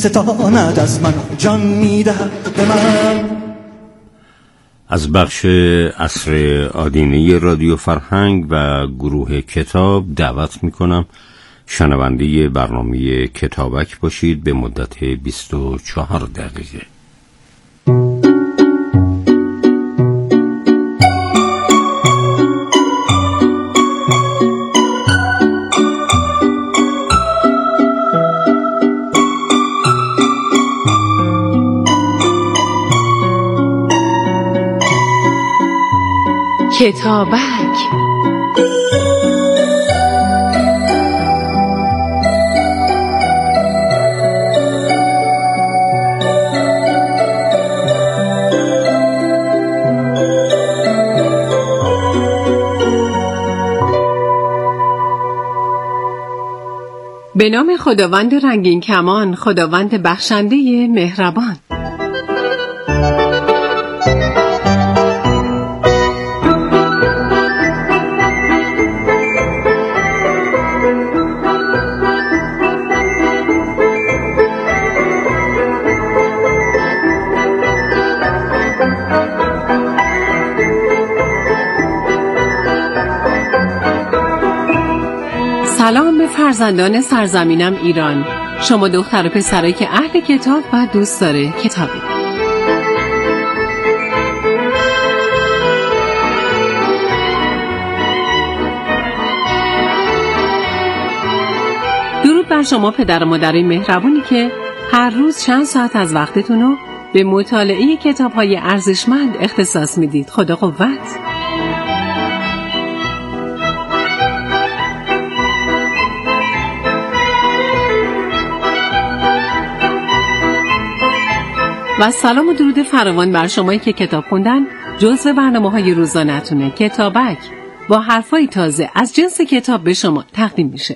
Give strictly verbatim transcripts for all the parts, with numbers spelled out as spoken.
ستاند از من، جان میدهد به من. از بخش عصر آدینه رادیو فرهنگ و گروه کتاب دعوت میکنم شنونده برنامه کتابک باشید به مدت بیست و چهار دقیقه. کتابک. به نام خداوند رنگین کمان، خداوند بخشنده مهربان. سلام به فرزندان سرزمینم ایران، شما دختر و پسرایی که اهل کتاب و دوست داره کتابی. درود بر شما پدر و مادر مهربونی که هر روز چند ساعت از وقتتون رو به مطالعه کتاب‌های ارزشمند اختصاص میدید. خدا قوت. و سلام و درود فراوان بر شمایی که کتاب خوندن جزو برنامه‌های روزانه‌تونه. کتابک با حرفای تازه از جنس کتاب به شما تقدیم میشه.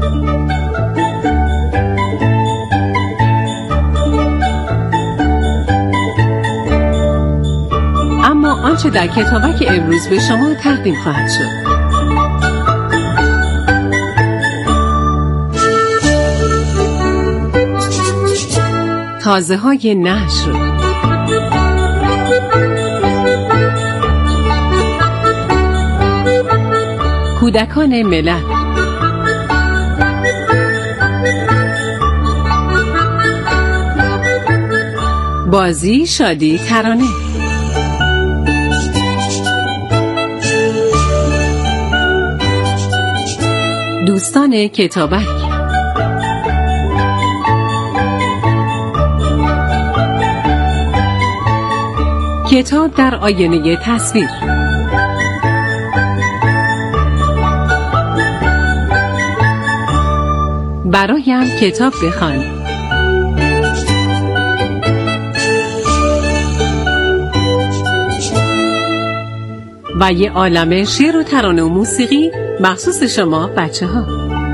اما آنچه در کتابک امروز به شما تقدیم خواهد شد تازه های نشر، کودکان ملت، بازی، شادی، ترانه. دوستان کتابک. کتاب در آینه تصویر. برایم کتاب بخوان. و یه عالمه شعر و ترانه و موسیقی مخصوص شما بچه ها.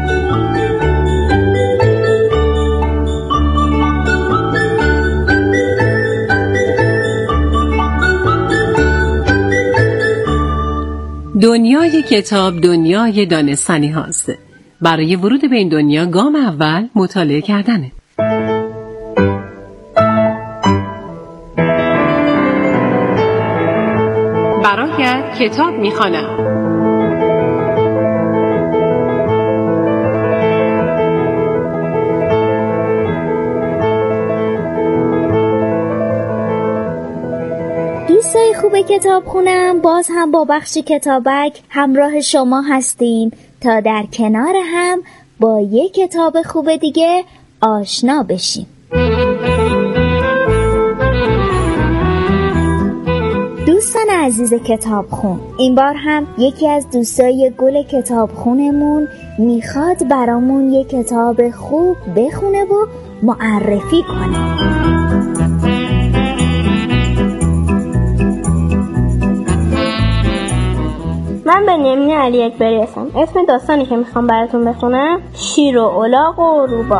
دنیای کتاب دنیای دانستنی هاست. برای ورود به این دنیا گام اول مطالعه کردنه. برایت کتاب میخوانم. دوستای خوب کتاب خونم، باز هم با بخش کتابک همراه شما هستیم تا در کنار هم با یک کتاب خوب دیگه آشنا بشیم. دوستان عزیز کتاب خون، این بار هم یکی از دوستای گل کتاب خونمون میخواد برامون یک کتاب خوب بخونه و معرفی کنه. من به نمینه علی اکبری هستم. اسم داستانی که میخوام براتون بخونم شیر و الاغ و روباه.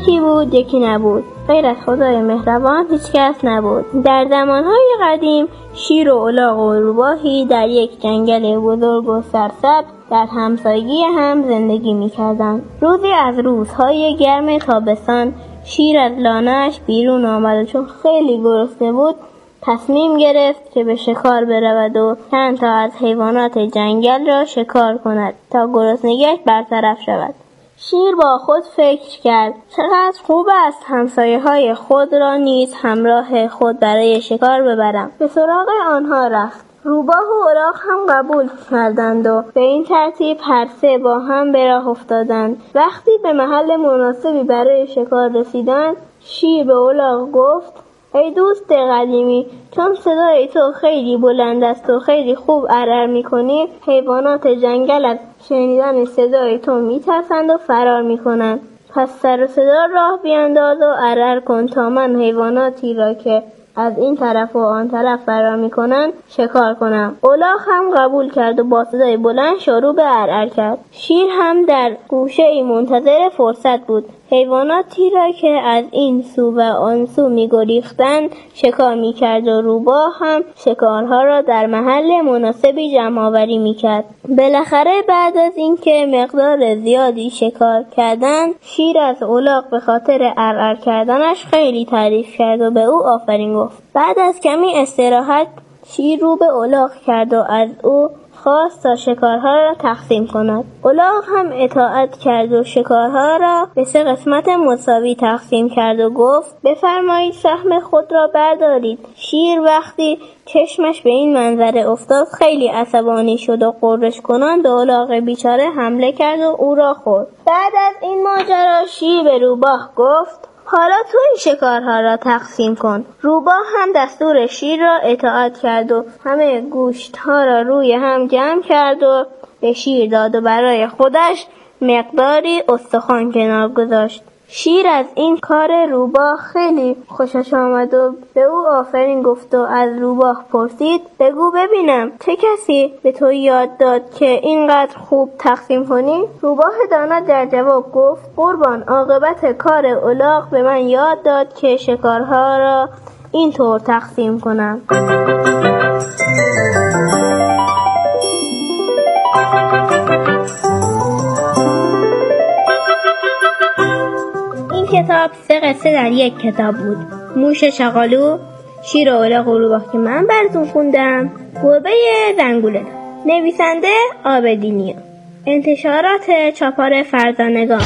یکی بود یکی نبود، غیر از خدای مهربان هیچ کس نبود. در زمانهای قدیم شیر و الاغ و روباهی در یک جنگل بزرگ و سرسبز در همسایگی هم زندگی می‌کردند. روزی از روزهای گرم تابستان شیر از لانه‌اش بیرون آمد و چون خیلی گرسنه بود تصمیم گرفت که به شکار برود و چند تا از حیوانات جنگل را شکار کند تا گرسنگیش برطرف شود. شیر با خود فکر کرد چقدر خوب است همسایه های خود را نیز همراه خود برای شکار ببرم. به سراغ آنها رفت. روباه و الاغ هم قبول کردند و به این ترتیب هر سه با هم به راه افتادند. وقتی به محل مناسبی برای شکار رسیدند، شیر به الاغ گفت: ای دوست قدیمی، چون صدای تو خیلی بلند است و خیلی خوب عرر می‌کنی، حیوانات جنگل از شنیدن صدای تو می‌ترسند و فرار می‌کنند. پس سر و صدا راه بیانداز و عرر کن تا من حیواناتی را که از این طرف و آن طرف فرار می‌کنند شکار کنم. الاغ هم قبول کرد و با صدای بلند شروع به عرعر کرد. شیر هم در گوشه‌ای منتظر فرصت بود. حیواناتی را که از این سو و آن سو می‌گریختند شکار می‌کرد و روباه هم شکارها را در محل مناسبی جمع‌آوری می‌کرد. بالاخره بعد از اینکه مقدار زیادی شکار کردند، شیر از الاغ به خاطر عرعر کردنش خیلی تعریف کرد و به او آفرین گفت. بعد از کمی استراحت شیر رو به الاغ کرد و از او خواست تا شکارها را تقسیم کند. الاغ هم اطاعت کرد و شکارها را به سه قسمت مساوی تقسیم کرد و گفت: بفرمایید سهم خود را بردارید. شیر وقتی چشمش به این منظره افتاد خیلی عصبانی شد و غرش کنان به الاغ بیچاره حمله کرد و او را خورد. بعد از این ماجرا شیر به روباه گفت: حالا تو این شکارها را تقسیم کن. روباه هم دستور شیر را اطاعت کرد و همه گوشتها را روی هم جمع کرد و به شیر داد و برای خودش مقداری استخوان کنار گذاشت. شیر از این کار روباه خیلی خوشش آمد و به او آفرین گفت و از روباه پرسید: بگو ببینم چه کسی به تو یاد داد که اینقدر خوب تقسیم کنی؟ روباه دانا در جواب گفت: قربان، عاقبت کار الاغ به من یاد داد که شکارها را اینطور تقسیم کنم. کتاب سه قصه در یک کتاب بود: موش شاقالو، شیر و الاغ و روباه که من براتون خوندم، گربه زنگوله. نویسنده عابدینی. انتشارات چاپار فرزانگان.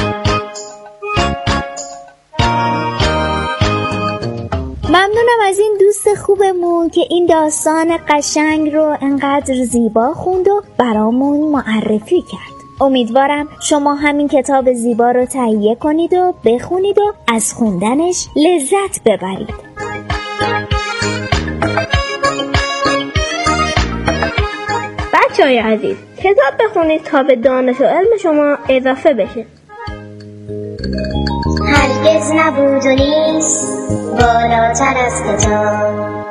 ممنونم از این دوست خوبمون که این داستان قشنگ رو انقدر زیبا خوند و برامون معرفی کرد. امیدوارم شما همین کتاب زیبا رو تهیه کنید و بخونید و از خوندنش لذت ببرید. بچه‌های عزیز، کتاب بخونید تا به دانش و علم شما اضافه بشه. هرگز نبود و نیست بالاتر از کتاب،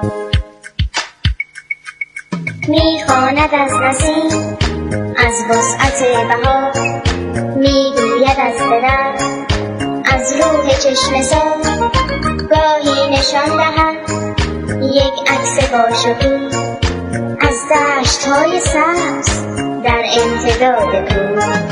میخواند از نسیم از وسعت بهار، میگوید از درخت از روح چشمه سار، گاهی نشان دهد یک عکس با شکوه از دشت‌های سبز در امتداد کوه.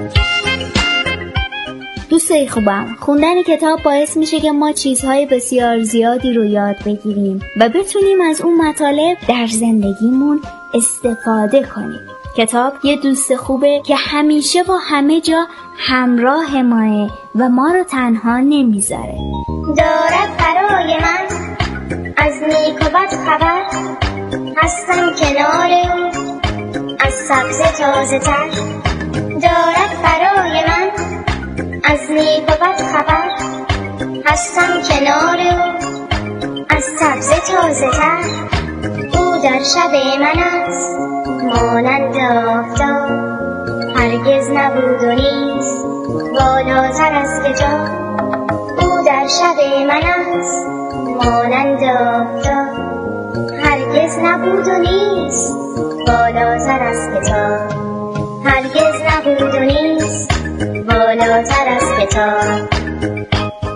دوستای خوبم، خوندن کتاب باعث میشه که ما چیزهای بسیار زیادی رو یاد بگیریم و بتونیم از اون مطالب در زندگیمون استفاده کنیم. کتاب یه دوست خوبه که همیشه و همه جا همراه ماه و ما رو تنها نمیذاره. دارد برای من از نیک و بد خبر، هستم کنار او از سبز تازه تر. دارد برای من از نیک و بد خبر، هستم کنار او از سبز تازه تر. او در شب من است مانند آفتاب، هرگز نبود و نیست بالاتر از کتاب. او در شب من است مانند آفتاب، هرگز نبود و نیست بالاتر از کتاب. هرگز نبود و نیست بالاتر از کتاب.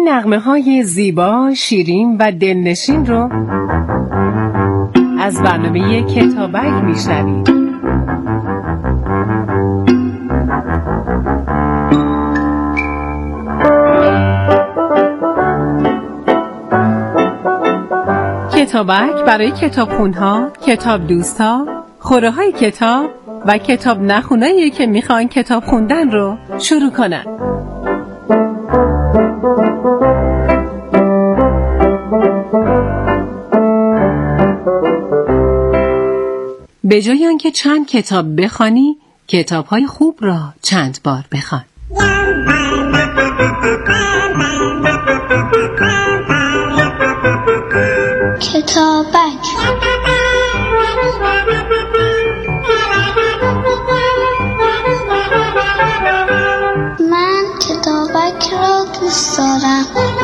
نغمه های زیبا، شیرین و دلنشین رو از برنامه کتابک میشنوید. کتابک برای کتابخونها، کتاب دوستا، خوره های کتاب و کتاب نخونایی که میخوان کتاب خوندن رو شروع کنن. به جای آنکه چند کتاب بخوانی، کتاب‌های خوب را چند بار بخوان. کتابک. من کتابک را دوست دارم.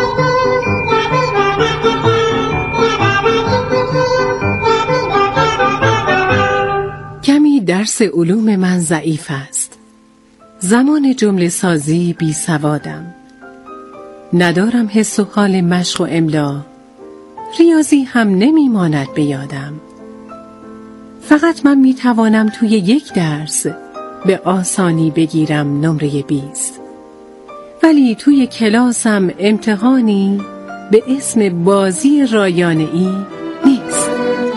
کمی درس علوم من ضعیف است. زمان جمله سازی بی سوادم. ندارم حس و حال مشق و املا. ریاضی هم نمی ماند به یادم. فقط من می توانم توی یک درس به آسانی بگیرم نمره بیست. ولی توی کلاسم امتحانی به اسم بازی رایانه ای نیست.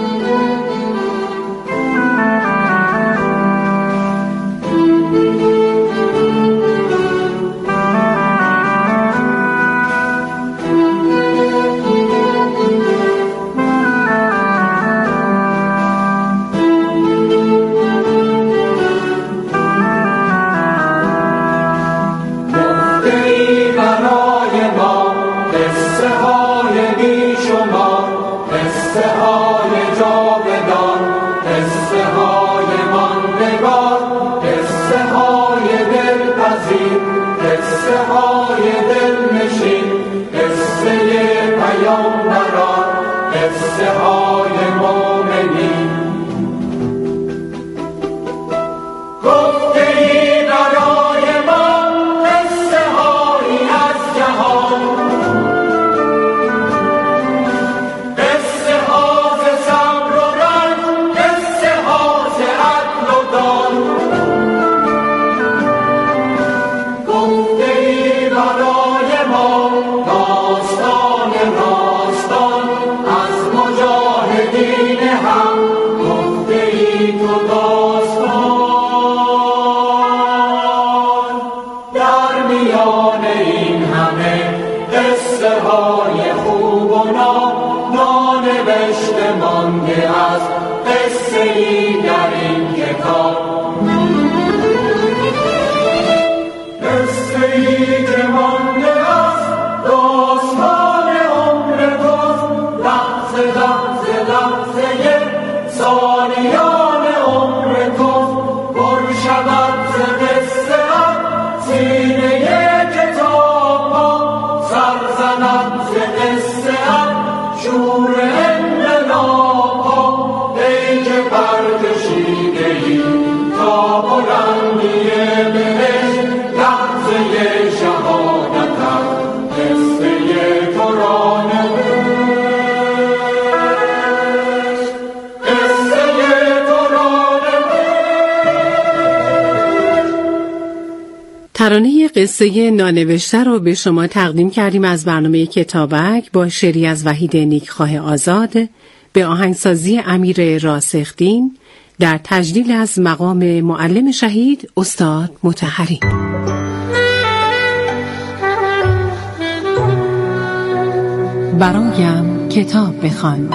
ترانه قصه نانوشته رو به شما تقدیم کردیم از برنامه کتابک با شعری از وحید نیکخواه آزاد به آهنگسازی امیر راسخ‌دین در تجلیل از مقام معلم شهید استاد مطهری. برایم کتاب بخوان.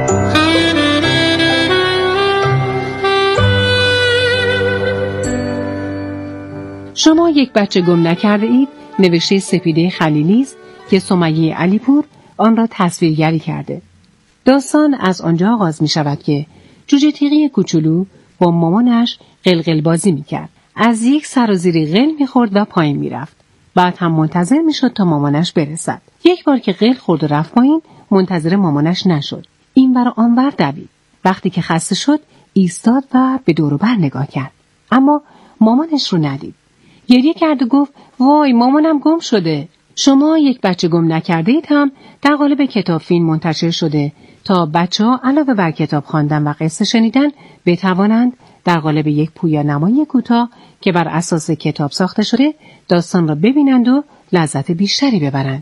شما یک بچه گم نکرده اید نوشته سپیده خلیلی است که سمیه علیپور آن را تصویرگری کرده. داستان از آنجا آغاز می شود که جوجه تیغی کوچولو با مامانش قلقل بازی می کرد. از یک سرازیری قل می خورد و پایین می رفت. بعد هم منتظر می شد تا مامانش برسد. یک بار که قل خورد و رفت پایین منتظر مامانش نشد. این بر آنور دوید. وقتی که خسته شد ایستاد و به دور و بر نگاه کرد. اما مامانش رو ندید. گریه کرد و گفت وای مامانم گم شده. شما یک بچه گم نکرده اید هم در قالب کتاب فیلم منتشر شده تا بچه ها علاوه بر کتاب خواندن و قصه شنیدن بتوانند در قالب یک پویانمایی کوتاه که بر اساس کتاب ساخته شده داستان را ببینند و لذت بیشتری ببرند.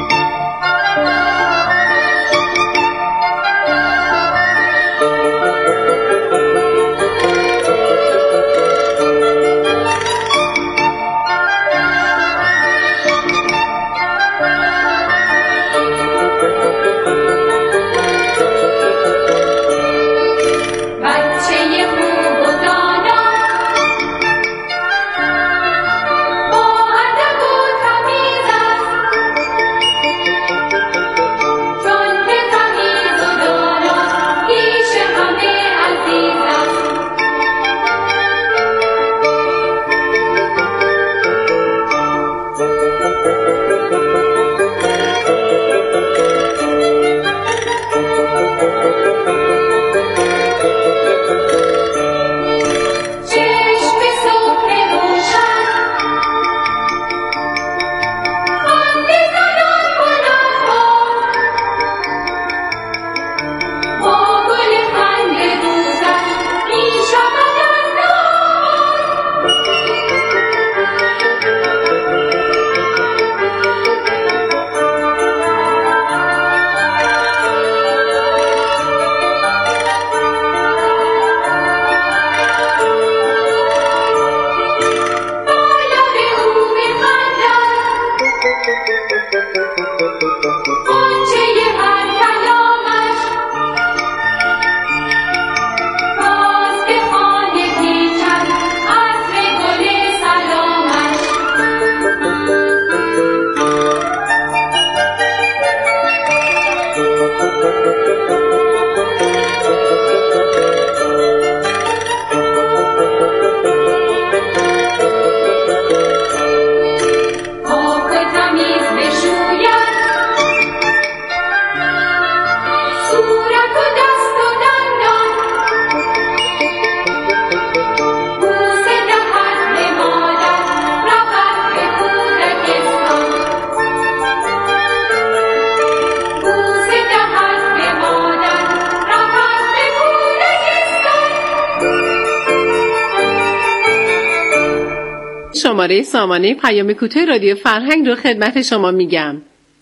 شماره سامانه پیام کوتاه رادیو فرهنگ رو خدمت شما میگم.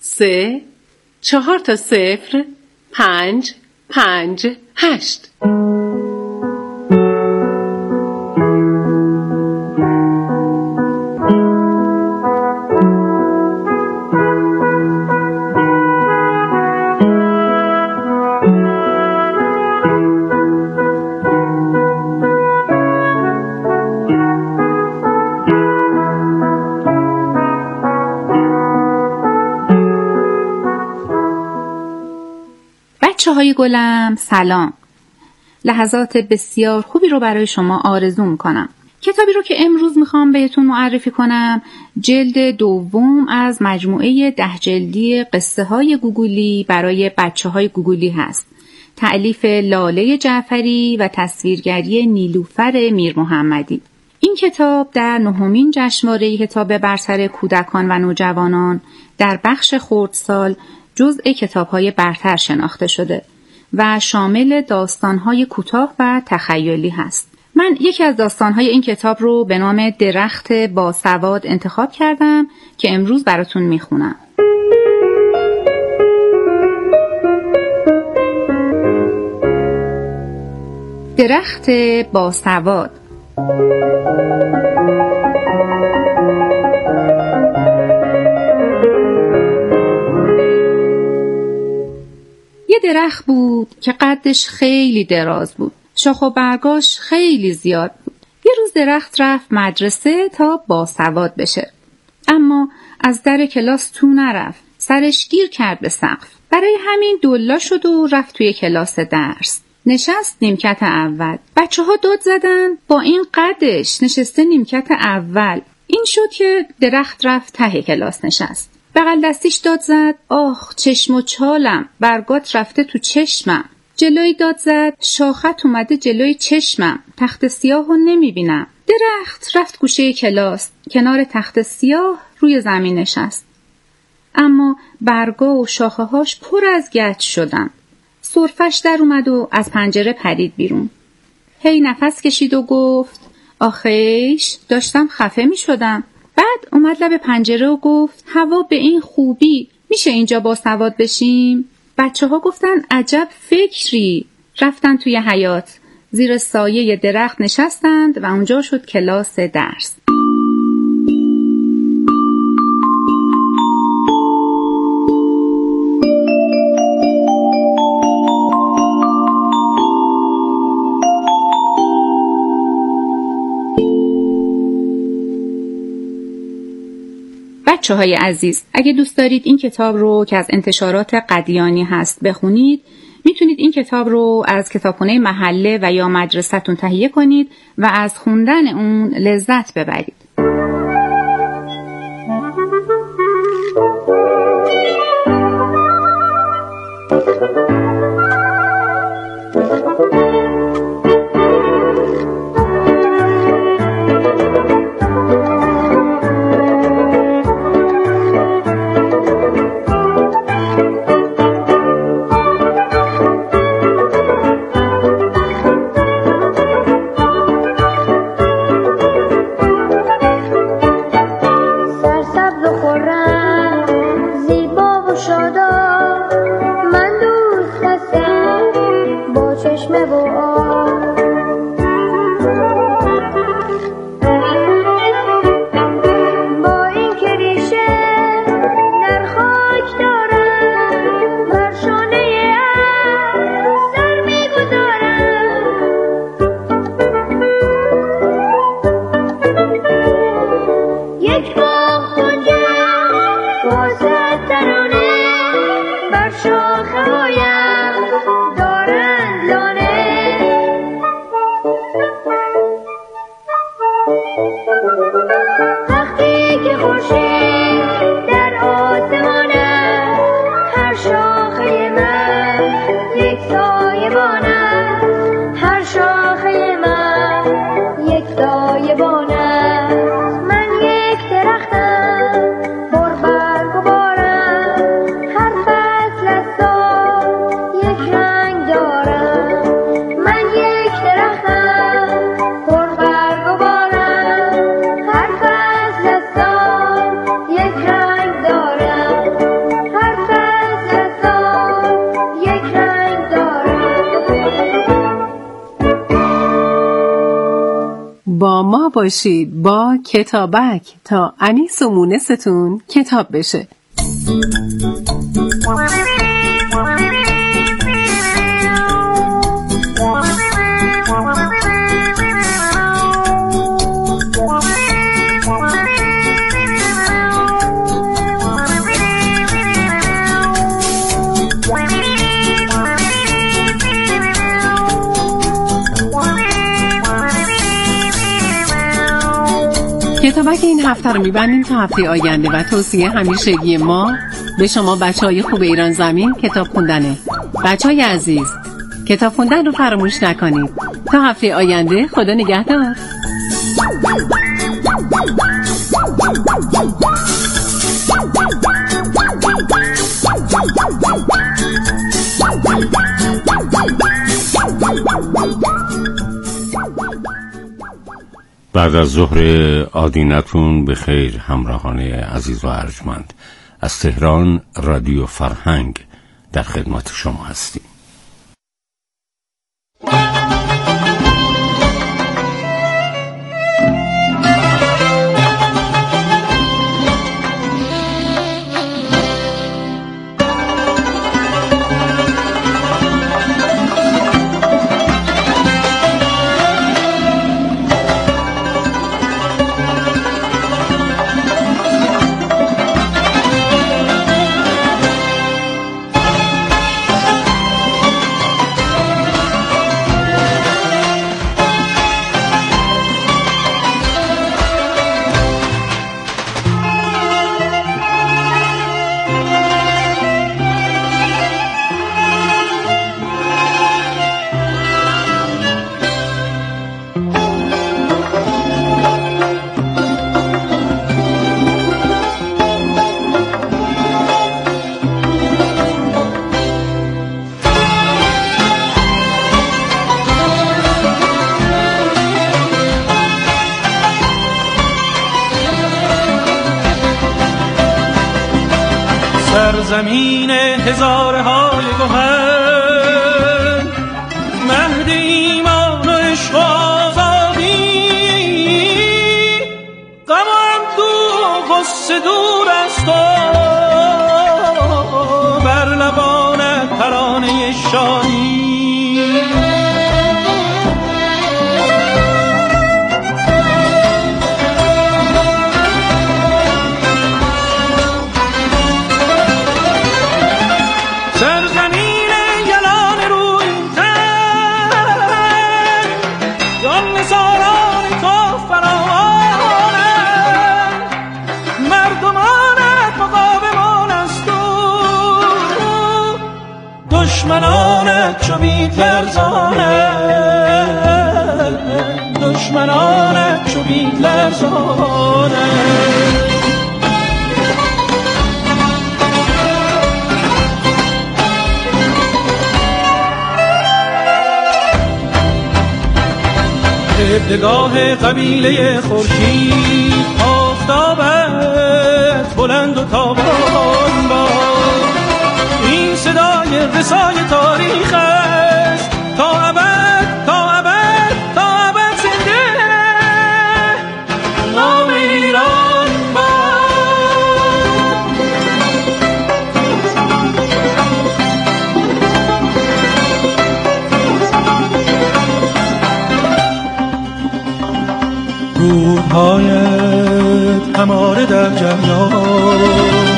سه چهار تا صفر پنج پنج هشت. بچه های گلم سلام. لحظات بسیار خوبی رو برای شما آرزو میکنم. کتابی رو که امروز میخوام بهتون معرفی کنم جلد دوم از مجموعه ده جلدی قصه های گوگولی برای بچه های گوگولی هست. تألیف لاله جعفری و تصویرگری نیلوفر میر محمدی. این کتاب در نهمین جشنواره کتاب برتر کودکان و نوجوانان در بخش خردسال جزء کتاب‌های برتر شناخته شده و شامل داستان‌های کوتاه و تخیلی هست. من یکی از داستان‌های این کتاب رو به نام درخت باسواد انتخاب کردم که امروز براتون میخونم. درخت باسواد. یه درخت بود که قدش خیلی دراز بود. شاخ و برگاش خیلی زیاد بود. یه روز درخت رفت مدرسه تا باسواد بشه. اما از در کلاس تو نرفت. سرش گیر کرد به سقف. برای همین دولا شد و رفت توی کلاس درس. نشست نیمکت اول. بچه ها داد زدن با این قدش نشسته نیمکت اول. این شد که درخت رفت ته کلاس نشست. بغل دستیش داد زد آخ چشم و چالم، برگات رفته تو چشمم. جلوی داد زد شاخت اومده جلوی چشمم، تخت سیاهو نمیبینم. درخت رفت گوشه کلاس، کنار تخت سیاه روی زمین نشست. اما برگا و شاخه‌هاش پر از گچ شدن. سرفش در اومد و از پنجره پرید بیرون. هی نفس کشید و گفت آخیش داشتم خفه می شدم. بعد اومد لب پنجره و گفت هوا به این خوبی میشه اینجا باسواد بشیم؟ بچه ها گفتن عجب فکری. رفتن توی حیاط، زیر سایه درخت نشستند و اونجا شد کلاس درس. بچه های عزیز، اگه دوست دارید این کتاب رو که از انتشارات قدیانی هست بخونید، میتونید این کتاب رو از کتابخونه محله و یا مدرسه‌تون تهیه کنید و از خوندن اون لذت ببرید. با ما باشید با کتابک تا انیس و مونستون کتاب بشه. کتابک این هفته رو میبندیم تا هفته آینده و توصیه همیشگی ما به شما بچه های خوب ایران زمین کتاب خوندنه. بچه های عزیز، کتاب خوندن رو فراموش نکنید. تا هفته آینده، خدا نگهدار. بعد از ظهر آدینتون به خیر همراهان عزیز و ارجمند. از تهران رادیو فرهنگ در خدمت شما هستیم. سرزمین هزاره های گوهر، مهد ایمان و عشق و آزادی، غم و اندوه و غصه دور از تو، بر لبانت ترانه شادی. دشمنانت چو بید لرزانه، دشمنانت چو بید لرزانه. ابتداء قبیله خورشید، آفتابت بلند و تابان باد، این صدای رسای تاریخ است تا ابد، تا ابد، تا ابد زنده نام ایران باد. رودهایت هماره در جریان،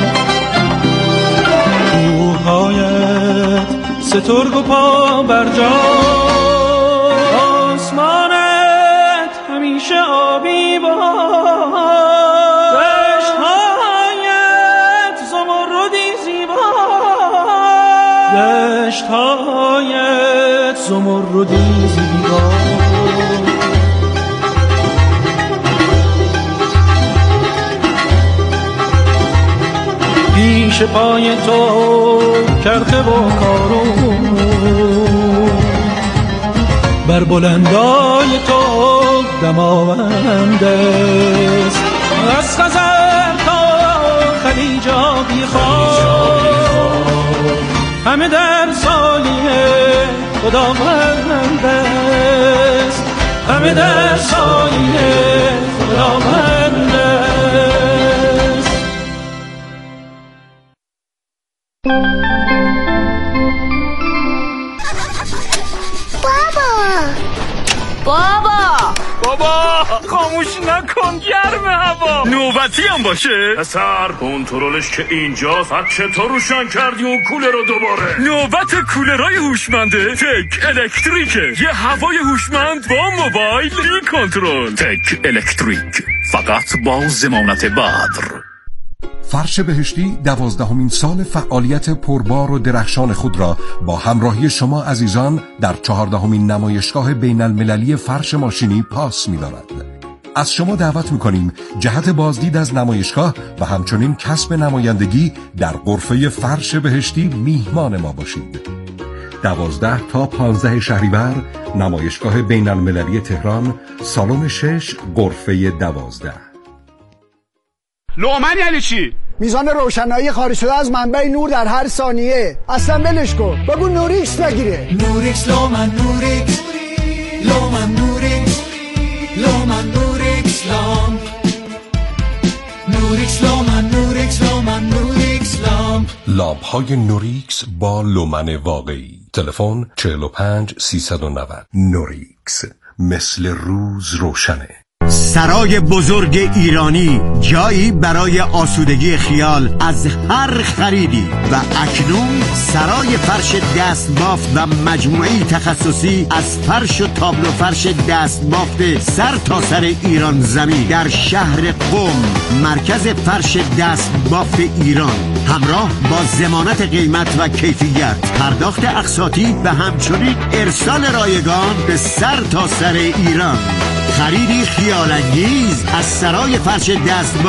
سترگ و پا بر جا، آسمانت همیشه آبی باد، دشت‌هایت زمردی زیبا، دشت‌هایت زمردی زیبا. پیش پای تو کرخه و کارون، بر بلندای تو دماوند است، از خزر تا خلیج آبی خواه، همه در سایه خداوند است، همه در سایه خداوند است. بابا بابا خاموش نکن، گرم هوا، نوبتی هم باشه. پسر کنترلش که اینجاست، از چطور روشن کردی اون کولر رو دوباره؟ نوبت کولرهای هوشمنده تک الکتریکه، یه هوای هوشمند با موبایل بی کنترل. تک الکتریک، فقط با ضمانت بدر. فرش بهشتی دوازدهمین سال فعالیت پربار و درخشان خود را با همراهی شما عزیزان در چهاردهمین نمایشگاه بین المللی فرش ماشینی پاس می‌دارد. از شما دعوت می‌کنیم جهت بازدید از نمایشگاه و همچنین کسب نمایندگی در غرفه فرش بهشتی میهمان ما باشید. دوازده تا پانزده شهریور، نمایشگاه بین المللی تهران، سالن شش، غرفه دوازده. لومن یعنی چی؟ میزان روشنایی خارج شده از منبع نور در هر ثانیه. اصلا ولش کن، بگو نوریکس بگیره. نوریکس لومن نوریکس لومن نوریکس لومن نوریکس لامپ نوریکس لومن نوریکس لومن نوریکس لامپ. لامپ های نوریکس با لومن واقعی. تلفن چهل و پنج سیصد و نود. نوریکس، مثل روز روشنه. سرای بزرگ ایرانی، جایی برای آسودگی خیال از هر خریدی. و اکنون سرای فرش دستبافت و مجموعی تخصصی از فرش و تابلو فرش دستبافت سر تا سر ایران زمین در شهر قم، مرکز فرش دستبافت ایران، همراه با ضمانت قیمت و کیفیت، پرداخت اقساطی و همچنین ارسال رایگان به سر تا سر ایران. خریدی خیال انگیز از سرای فرش دستبافت